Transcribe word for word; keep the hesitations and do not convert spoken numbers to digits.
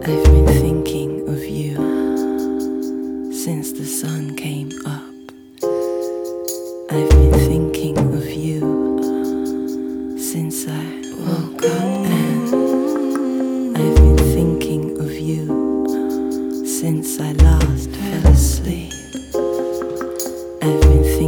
I've been thinking of you since the sun came up. I've been thinking of you since I woke up, and I've been thinking of you since I last fell asleep.